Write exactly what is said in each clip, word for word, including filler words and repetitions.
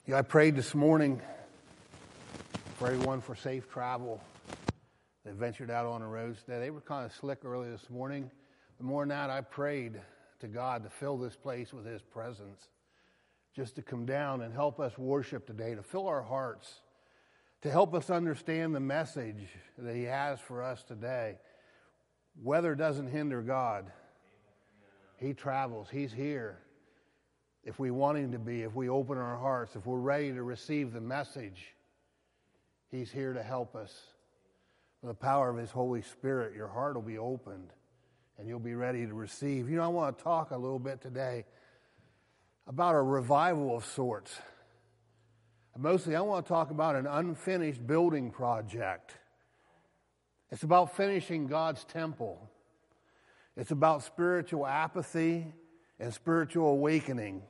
Yeah, I prayed this morning for everyone for safe travel. They ventured out on the roads today. They were kind of slick early this morning. But more than that, I prayed to God to fill this place with His presence, just to come down and help us worship today, to fill our hearts, to help us understand the message that He has for us today. Weather doesn't hinder God. He travels. He's here. If we want Him to be, if we open our hearts, if we're ready to receive the message, He's here to help us. With the power of His Holy Spirit, your heart will be opened and you'll be ready to receive. You know, I want to talk a little bit today about a revival of sorts. Mostly, I want to talk about an unfinished building project. It's about finishing God's temple. It's about spiritual apathy and spiritual awakening.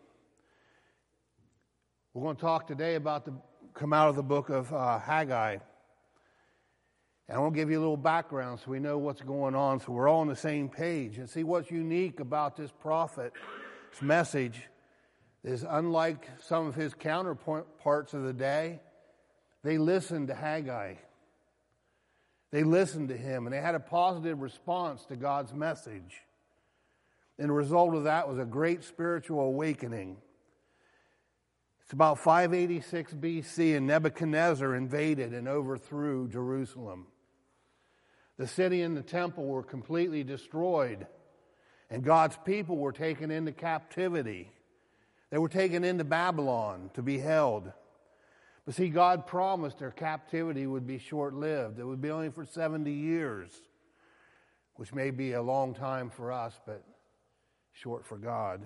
We're going to talk today about the come out of the book of uh, Haggai. And I want to give you a little background so we know what's going on, so we're all on the same page. And see, what's unique about this prophet's message is, unlike some of his counterparts of the day, they listened to Haggai. They listened to him, and they had a positive response to God's message. And the result of that was a great spiritual awakening. It's about five eighty-six B C, and Nebuchadnezzar invaded and overthrew Jerusalem. The city and the temple were completely destroyed, and God's people were taken into captivity. They were taken into Babylon to be held. But see, God promised their captivity would be short-lived. It would be only for seventy years, which may be a long time for us, but short for God.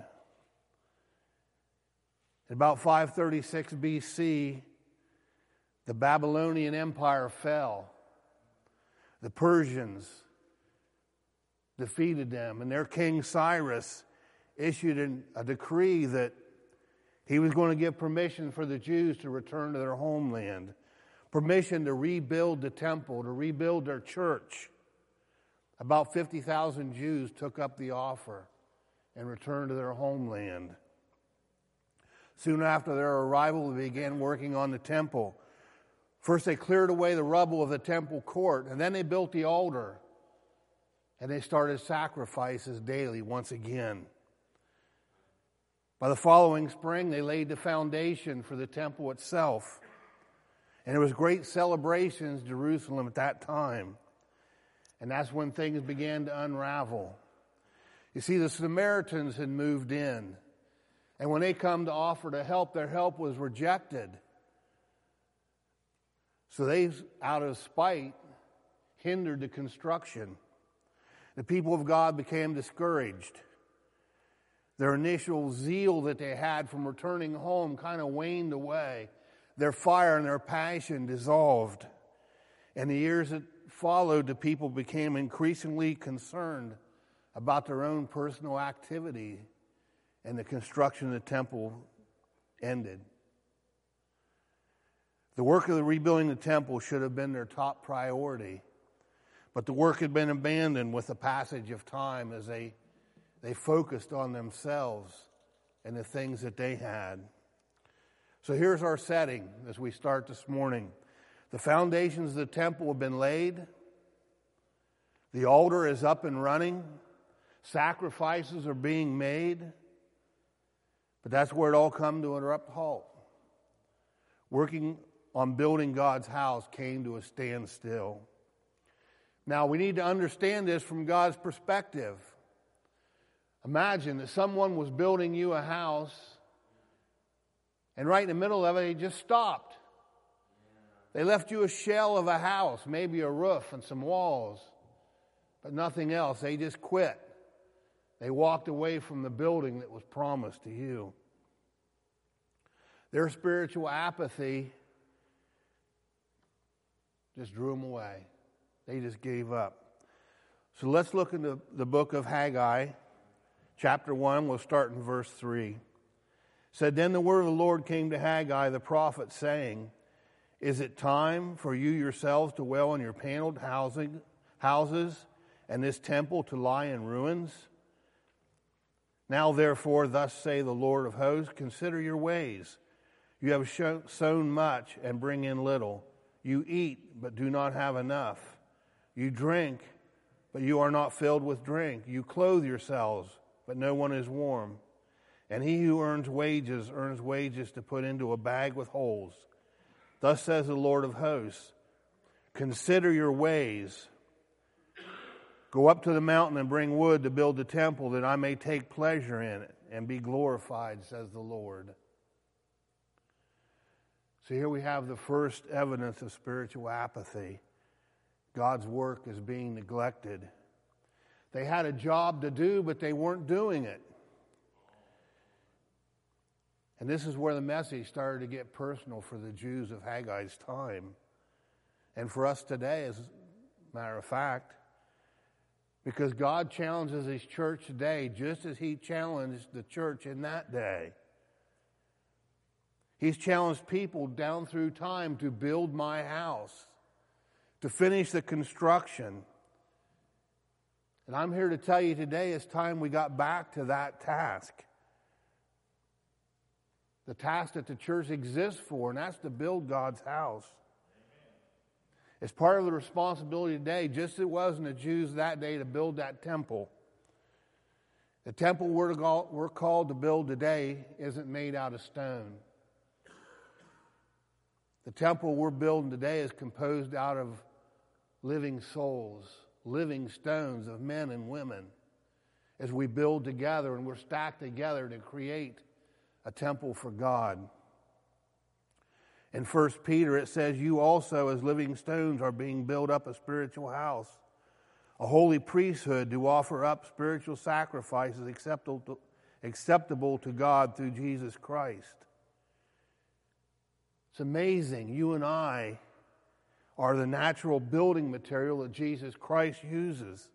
At about five thirty-six B C, the Babylonian Empire fell. The Persians defeated them, and their king Cyrus issued an, a decree that he was going to give permission for the Jews to return to their homeland, permission to rebuild the temple, to rebuild their church. About fifty thousand Jews took up the offer and returned to their homeland. Soon after their arrival, they began working on the temple. First, they cleared away the rubble of the temple court, and then they built the altar, and they started sacrifices daily once again. By the following spring, they laid the foundation for the temple itself, and there was great celebrations in Jerusalem at that time, and that's when things began to unravel. You see, the Samaritans had moved in, and when they come to offer to help, their help was rejected. So they, out of spite, hindered the construction. The people of God became discouraged. Their initial zeal that they had from returning home kind of waned away. Their fire and their passion dissolved. And the years that followed, the people became increasingly concerned about their own personal activity, and the construction of the temple ended. The work of the rebuilding the temple should have been their top priority, but the work had been abandoned with the passage of time as they, they focused on themselves and the things that they had. So here's our setting as we start this morning. The foundations of the temple have been laid. The altar is up and running. Sacrifices are being made. But that's where it all come to an abrupt halt. Working on building God's house came to a standstill. Now, we need to understand this from God's perspective. Imagine that someone was building you a house, and right in the middle of it, they just stopped. They left you a shell of a house, maybe a roof and some walls, but nothing else. They just quit. They walked away from the building that was promised to you. Their spiritual apathy just drew them away. They just gave up. So let's look into the book of Haggai, chapter one. We'll start in verse three. It said, "Then the word of the Lord came to Haggai the prophet, saying, Is it time for you yourselves to dwell in your paneled housing, houses, and this temple to lie in ruins? Now therefore, thus say the Lord of hosts, consider your ways. You have sown much and bring in little. You eat, but do not have enough. You drink, but you are not filled with drink. You clothe yourselves, but no one is warm. And he who earns wages, earns wages to put into a bag with holes. Thus says the Lord of hosts, consider your ways. Go up to the mountain and bring wood to build the temple, that I may take pleasure in it and be glorified, says the Lord. So here we have the first evidence of spiritual apathy. God's work is being neglected. They had a job to do, but they weren't doing it. And this is where the message started to get personal for the Jews of Haggai's time. And for us today, as a matter of fact, because God challenges his church today just as he challenged the church in that day. He's challenged people down through time to build my house, to finish the construction. And I'm here to tell you today it's time we got back to that task. The task that the church exists for, and that's to build God's house. It's part of the responsibility today, just as it was in the Jews that day, to build that temple. The temple we're, go- we're called to build today isn't made out of stone. The temple we're building today is composed out of living souls, living stones of men and women, as we build together and we're stacked together to create a temple for God. In First Peter it says, you also as living stones are being built up a spiritual house, a holy priesthood to offer up spiritual sacrifices acceptable to, acceptable to God through Jesus Christ. It's amazing. You and I are the natural building material that Jesus Christ uses.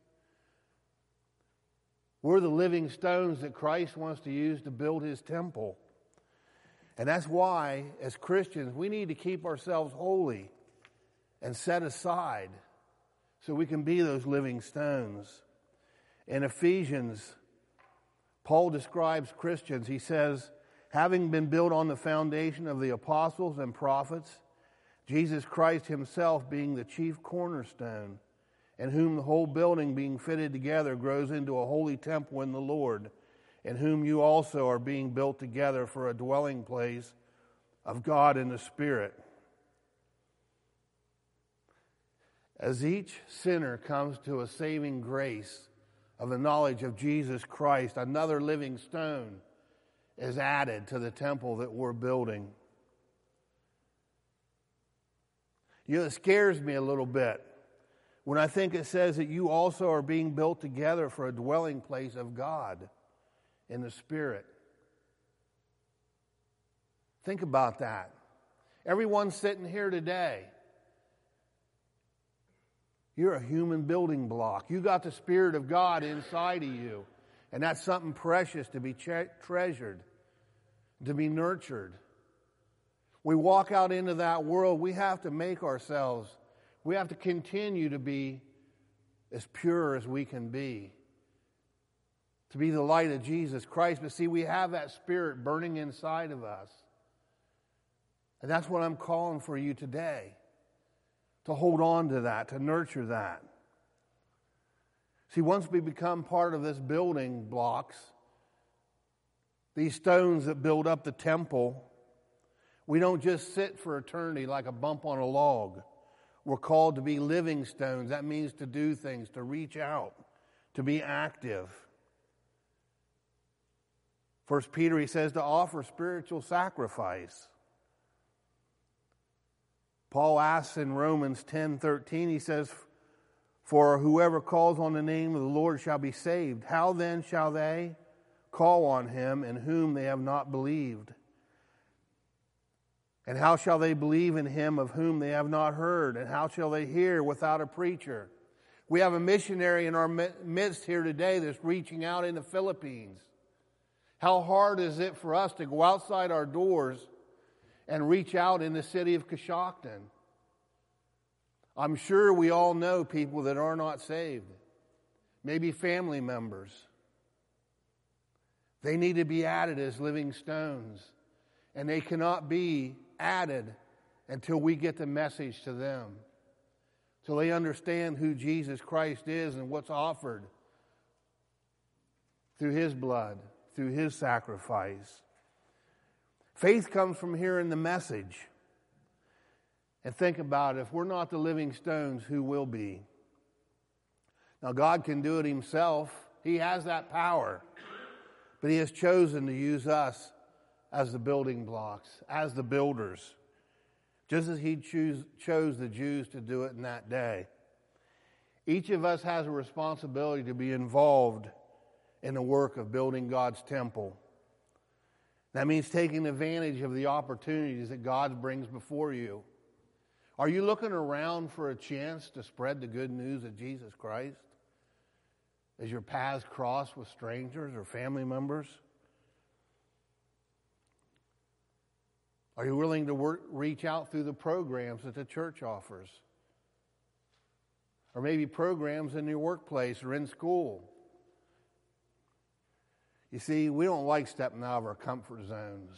We're the living stones that Christ wants to use to build his temple. And that's why, as Christians, we need to keep ourselves holy and set aside so we can be those living stones. In Ephesians, Paul describes Christians. He says, having been built on the foundation of the apostles and prophets, Jesus Christ himself being the chief cornerstone, in whom the whole building being fitted together grows into a holy temple in the Lord, in whom you also are being built together for a dwelling place of God in the Spirit. As each sinner comes to a saving grace of the knowledge of Jesus Christ, another living stone is added to the temple that we're building. You know, it scares me a little bit when I think it says that you also are being built together for a dwelling place of God in the Spirit. Think about that. Everyone sitting here today, you're a human building block. You got the Spirit of God inside of you, and that's something precious to be tre- treasured, to be nurtured. We walk out into that world, we have to make ourselves, we have to continue to be as pure as we can be, to be the light of Jesus Christ. But see, we have that Spirit burning inside of us. And that's what I'm calling for you today, to hold on to that, to nurture that. See, once we become part of this building blocks, these stones that build up the temple, we don't just sit for eternity like a bump on a log. We're called to be living stones. That means to do things, to reach out, to be active. First Peter, he says to offer spiritual sacrifice. Paul asks in Romans ten thirteen, he says, for whoever calls on the name of the Lord shall be saved. How then shall they call on him in whom they have not believed? And how shall they believe in him of whom they have not heard? And how shall they hear without a preacher? We have a missionary in our midst here today that's reaching out in the Philippines. How hard is it for us to go outside our doors and reach out in the city of Coshocton? I'm sure we all know people that are not saved, maybe family members. They need to be added as living stones. And they cannot be added until we get the message to them. Till they understand who Jesus Christ is and what's offered through his blood, through his sacrifice. Faith comes from hearing the message. And think about it, if we're not the living stones, who will be? Now, God can do it himself. He has that power. But he has chosen to use us as the building blocks, as the builders, just as he choose, chose the Jews to do it in that day. Each of us has a responsibility to be involved in the work of building God's temple. That means taking advantage of the opportunities that God brings before you. Are you looking around for a chance to spread the good news of Jesus Christ as your paths cross with strangers or family members? Are you willing to work, reach out through the programs that the church offers? Or maybe programs in your workplace or in school? You see, we don't like stepping out of our comfort zones.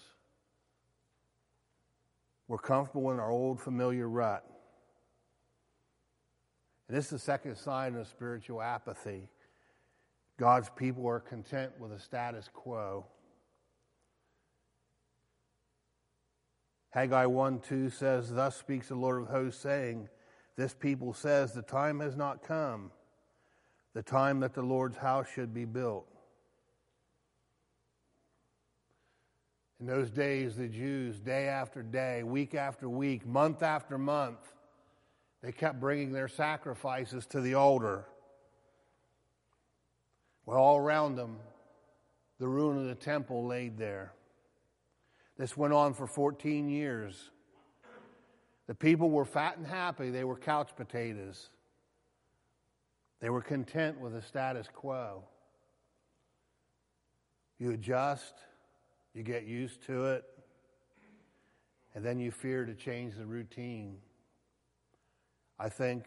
We're comfortable in our old familiar rut. And this is the second sign of spiritual apathy. God's people are content with the status quo. Haggai one two says, "Thus speaks the Lord of hosts, saying, this people says, the time has not come, the time that the Lord's house should be built." In those days, the Jews, day after day, week after week, month after month, they kept bringing their sacrifices to the altar. Well, all around them, the ruin of the temple laid there. This went on for fourteen years. The people were fat and happy. They were couch potatoes. They were content with the status quo. You adjust, you get used to it, and then you fear to change the routine. I think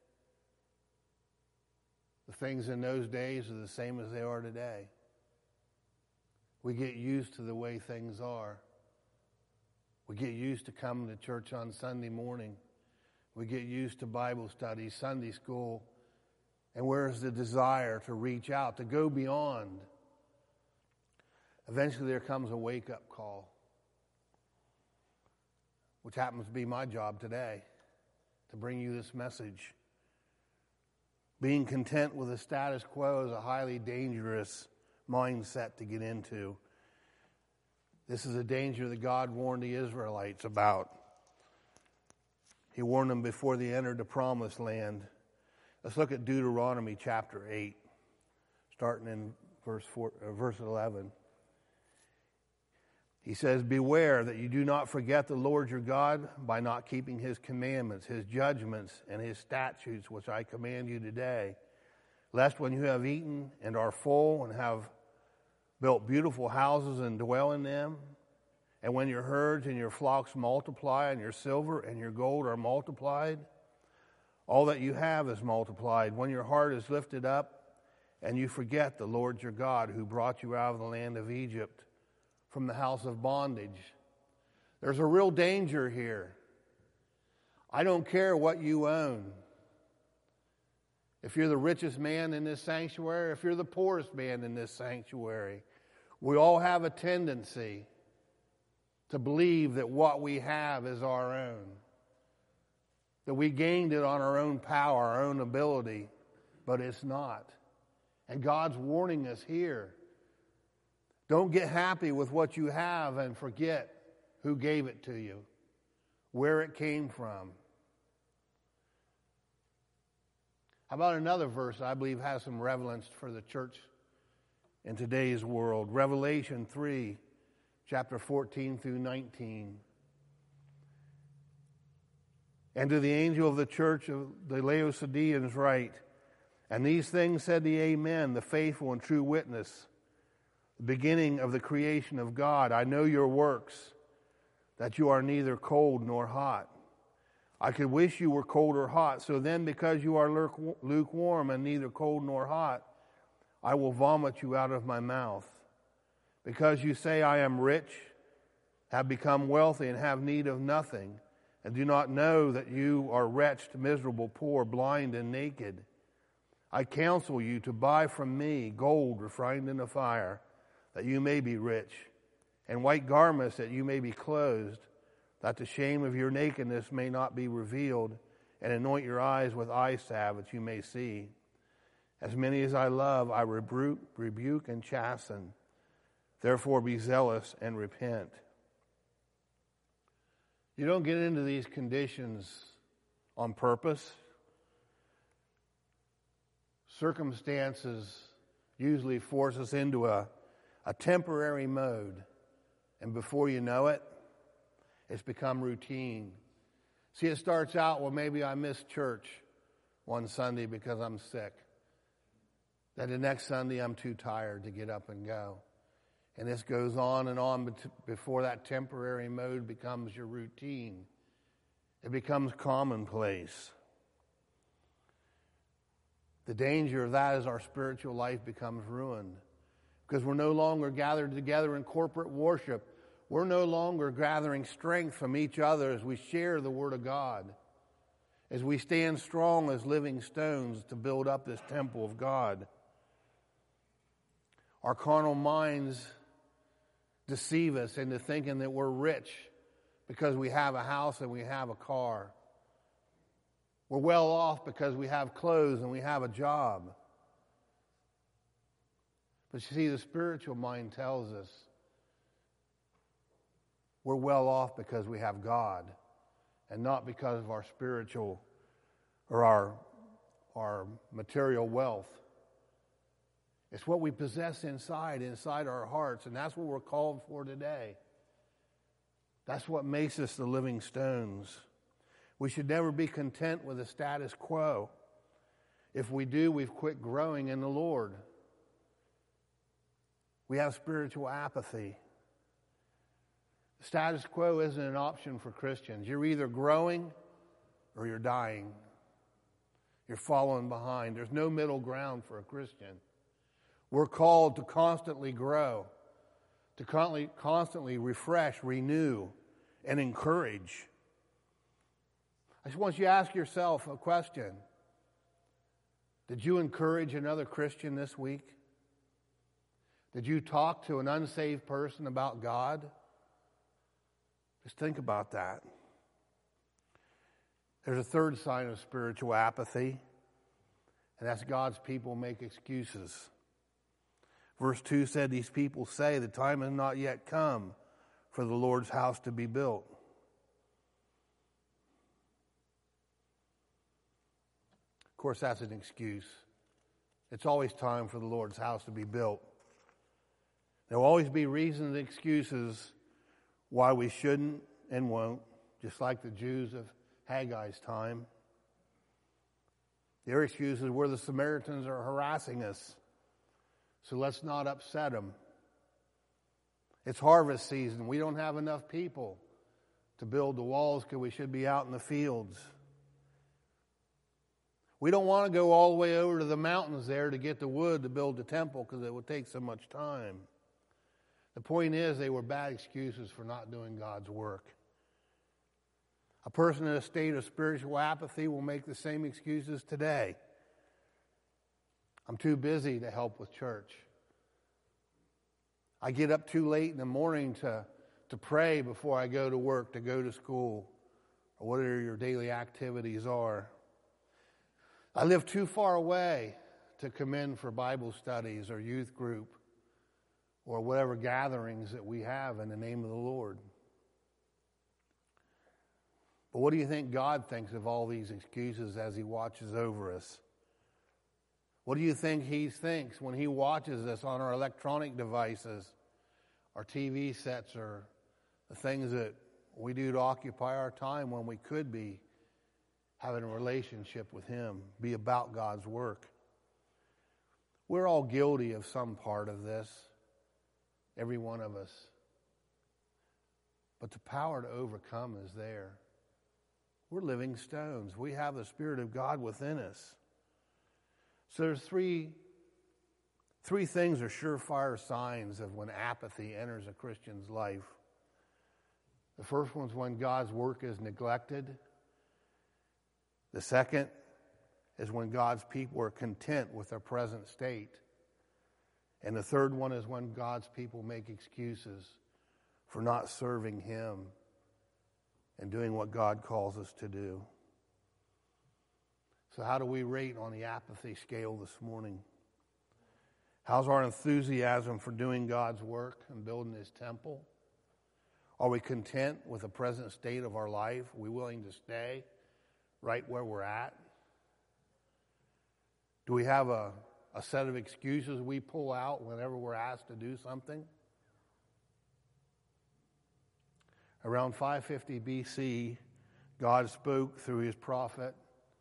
the things in those days are the same as they are today. We get used to the way things are. We get used to coming to church on Sunday morning. We get used to Bible study, Sunday school. And where's the desire to reach out, to go beyond? Eventually there comes a wake-up call, which happens to be my job today, to bring you this message. Being content with the status quo is a highly dangerous mindset to get into. This is a danger that God warned the Israelites about. He warned them before they entered the promised land. Let's look at Deuteronomy chapter eight, starting in verse four, uh, verse eleven. He says, "Beware that you do not forget the Lord your God by not keeping his commandments, his judgments, and his statutes, which I command you today. Lest when you have eaten and are full and have built beautiful houses and dwell in them, and when your herds and your flocks multiply, and your silver and your gold are multiplied, all that you have is multiplied. When your heart is lifted up, and you forget the Lord your God, who brought you out of the land of Egypt, from the house of bondage." There's a real danger here. I don't care what you own. If you're the richest man in this sanctuary, if you're the poorest man in this sanctuary, we all have a tendency to believe that what we have is our own, that we gained it on our own power, our own ability, but it's not. And God's warning us here. Don't get happy with what you have and forget who gave it to you, where it came from. How about another verse I believe has some relevance for the church in today's world? Revelation three, chapter fourteen through nineteen. "And to the angel of the church of the Laodiceans write, and these things said the Amen, the faithful and true witness, the beginning of the creation of God. I know your works, that you are neither cold nor hot. I could wish you were cold or hot. So then, because you are lukewarm and neither cold nor hot, I will vomit you out of my mouth. Because you say, I am rich have become wealthy and have need of nothing, and do not know that you are wretched, miserable, poor, blind, and naked. I counsel you to buy from me gold refined in the fire, that you may be rich, and white garments that you may be clothed, that the shame of your nakedness may not be revealed, and anoint your eyes with eye salve that you may see. As many as I love, I rebuke, rebuke and chasten. Therefore be zealous and repent. You don't get into these conditions on purpose. Circumstances usually force us into a, a temporary mode, and before you know it, it's become routine. See, it starts out, well, maybe I missed church one Sunday because I'm sick. Then the next Sunday, I'm too tired to get up and go. And this goes on and on before that temporary mode becomes your routine. It becomes commonplace. The danger of that is our spiritual life becomes ruined, because we're no longer gathered together in corporate worship. We're no longer gathering strength from each other as we share the Word of God, as we stand strong as living stones to build up this temple of God. Our carnal minds deceive us into thinking that we're rich because we have a house and we have a car. We're well off because we have clothes and we have a job. But you see, the spiritual mind tells us we're well off because we have God, and not because of our spiritual or our, our material wealth. It's what we possess inside, inside our hearts, and that's what we're called for today. That's what makes us the living stones. We should never be content with the status quo. If we do, we've quit growing in the Lord. We have spiritual apathy. The status quo isn't an option for Christians. You're either growing or you're dying. You're falling behind. There's no middle ground for a Christian. We're called to constantly grow, to constantly, constantly refresh, renew, and encourage. I just want you to ask yourself a question. Did you encourage another Christian this week? Did you talk to an unsaved person about God? Just think about that. There's a third sign of spiritual apathy, and that's God's people make excuses. Verse two said, these people say the time has not yet come for the Lord's house to be built. Of course, that's an excuse. It's always time for the Lord's house to be built. There will always be reasons and excuses why we shouldn't and won't, just like the Jews of Haggai's time. Their excuse is where the Samaritans are harassing us, so let's not upset them. It's harvest season. We don't have enough people to build the walls because we should be out in the fields. We don't want to go all the way over to the mountains there to get the wood to build the temple because it would take so much time. The point is, they were bad excuses for not doing God's work. A person in a state of spiritual apathy will make the same excuses today. I'm too busy to help with church. I get up too late in the morning to, to pray before I go to work, to go to school, or whatever your daily activities are. I live too far away to come in for Bible studies or youth group or whatever gatherings that we have in the name of the Lord. But what do you think God thinks of all these excuses as He watches over us? What do you think He thinks when He watches us on our electronic devices, our T V sets, or the things that we do to occupy our time when we could be having a relationship with Him, be about God's work? We're all guilty of some part of this, every one of us. But the power to overcome is there. We're living stones. We have the Spirit of God within us. So there's three, three things are surefire signs of when apathy enters a Christian's life. The first one's when God's work is neglected. The second is when God's people are content with their present state. And the third one is when God's people make excuses for not serving Him and doing what God calls us to do. So how do we rate on the apathy scale this morning? How's our enthusiasm for doing God's work and building His temple? Are we content with the present state of our life? Are we willing to stay right where we're at? Do we have a, a set of excuses we pull out whenever we're asked to do something? Around five fifty B C, God spoke through His prophet.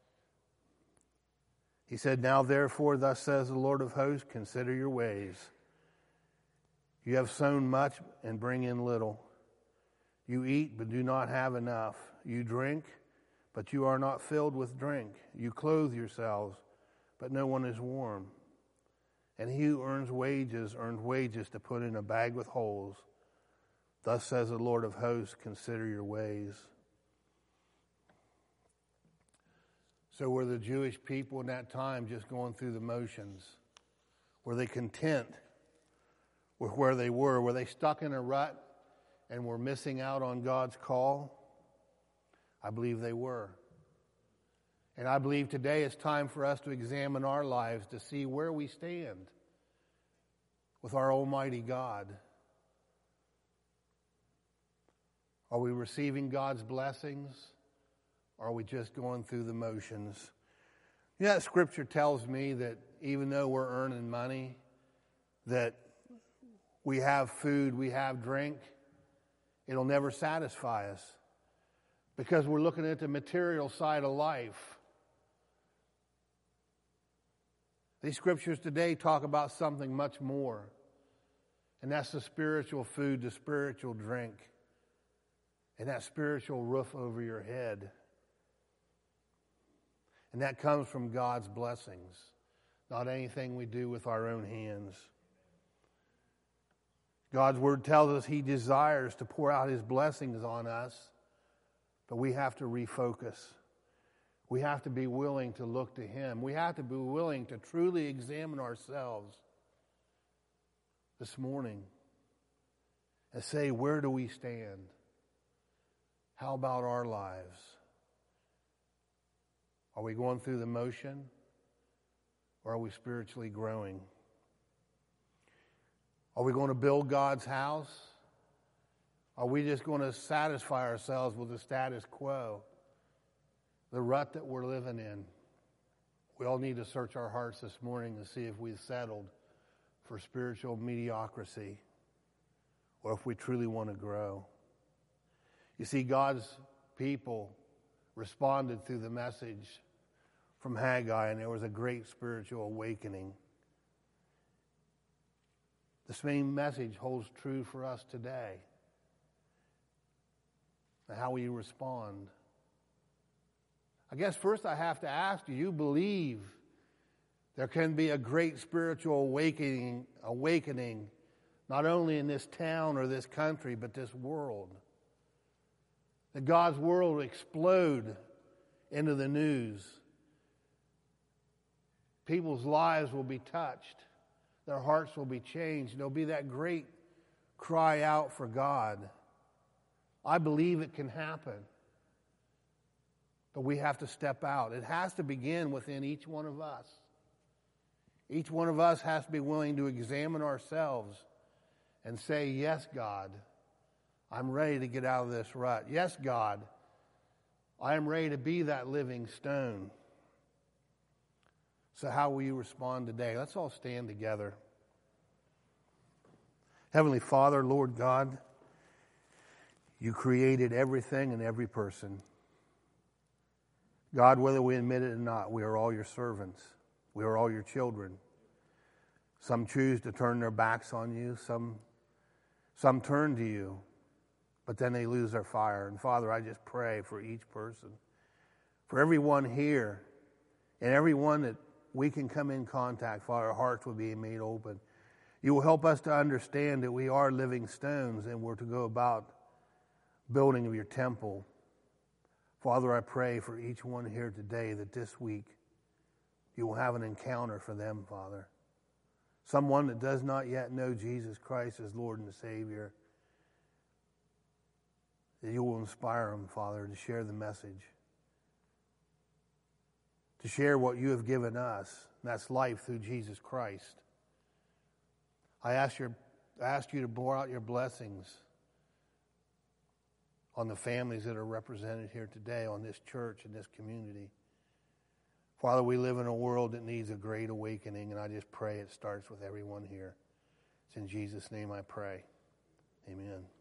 He said, "Now therefore, thus says the Lord of hosts, consider your ways. You have sown much and bring in little. You eat, but do not have enough. You drink, but you are not filled with drink. You clothe yourselves, but no one is warm. And he who earns wages, earns wages to put in a bag with holes. Thus says the Lord of hosts, consider your ways." So were the Jewish people in that time just going through the motions? Were they content with where they were? Were they stuck in a rut and were missing out on God's call? I believe they were. And I believe today it's time for us to examine our lives to see where we stand with our Almighty God. Are we receiving God's blessings? Or are we just going through the motions? You know, that scripture tells me that even though we're earning money, that we have food, we have drink, it'll never satisfy us because we're looking at the material side of life. These scriptures today talk about something much more, and that's the spiritual food, the spiritual drink, and that spiritual roof over your head. And that comes from God's blessings, not anything we do with our own hands. God's word tells us He desires to pour out His blessings on us, but we have to refocus. We have to be willing to look to Him. We have to be willing to truly examine ourselves this morning and say, where do we stand? How about our lives? Are we going through the motion, or are we spiritually growing? Are we going to build God's house? Are we just going to satisfy ourselves with the status quo, the rut that we're living in? We all need to search our hearts this morning to see if we've settled for spiritual mediocrity or if we truly want to grow. You see, God's people responded through the message from Haggai, and there was a great spiritual awakening. The same message holds true for us today. How we respond. I guess first I have to ask, do you believe there can be a great spiritual awakening, awakening not only in this town or this country, but this world? That God's world will explode into the news. People's lives will be touched. Their hearts will be changed. There'll be that great cry out for God. I believe it can happen. But we have to step out. It has to begin within each one of us. Each one of us has to be willing to examine ourselves and say, yes, God, I'm ready to get out of this rut. Yes, God, I am ready to be that living stone. So how will you respond today? Let's all stand together. Heavenly Father, Lord God, you created everything and every person. God, whether we admit it or not, we are all your servants. We are all your children. Some choose to turn their backs on you. Some, some turn to you, but then they lose their fire. And Father, I just pray for each person, for everyone here, and everyone that we can come in contact, Father, our hearts will be made open. You will help us to understand that we are living stones and we're to go about building of your temple. Father, I pray for each one here today that this week you will have an encounter for them, Father. Someone that does not yet know Jesus Christ as Lord and Savior, that you will inspire them, Father, to share the message, to share what you have given us, and that's life through Jesus Christ. I ask, your, I ask you to pour out your blessings on the families that are represented here today, on this church and this community. Father, we live in a world that needs a great awakening, and I just pray it starts with everyone here. It's in Jesus' name I pray. Amen.